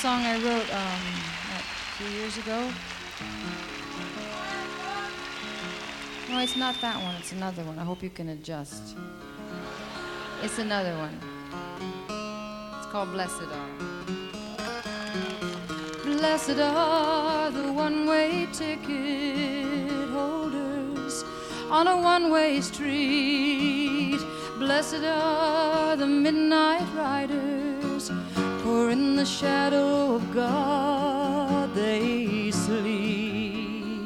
song I wrote a few years ago. No, it's not that one. It's another one. I hope you can adjust. It's another one. It's called Blessed Are. Blessed are the one-way ticket holders on a one-way street. Blessed are the midnight riders, for in the shadow of God they sleep.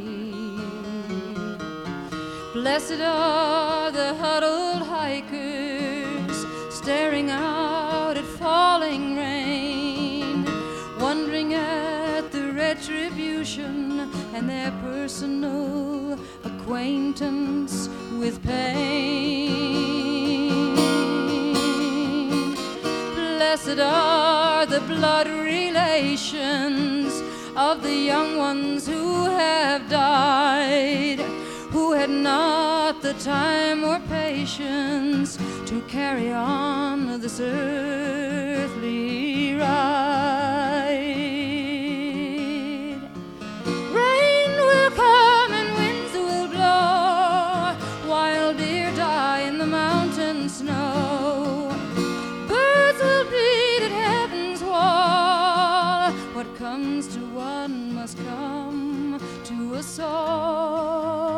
Blessed are the huddled hikers, staring out at falling rain, wondering at the retribution and their personal acquaintance with pain. Blessed are the blood relations of the young ones who have died, who had not the time or patience to carry on this earthly ride. Rain will come and winds will blow, wild deer die in the mountain snow. Birds will beat at heaven's wall. What comes to one must come to us all.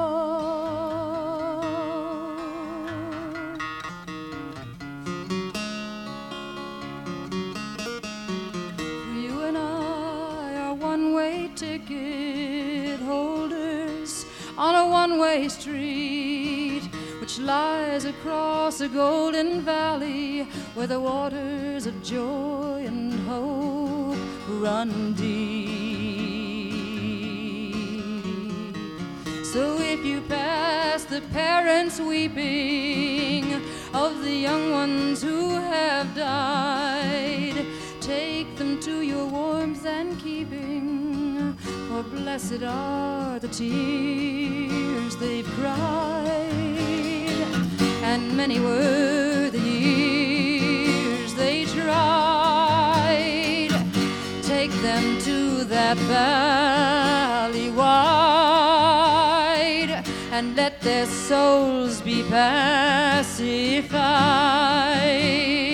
You and I are one-way ticket holders on a one-way street which lies across a golden valley where the waters of joy and hope run deep. So if you pass the parents weeping of the young ones who have died, take them to your warmth and keeping, for blessed are the tears they've cried, and many were the years they tried. Take them to that valley wide, and let their souls be pacified.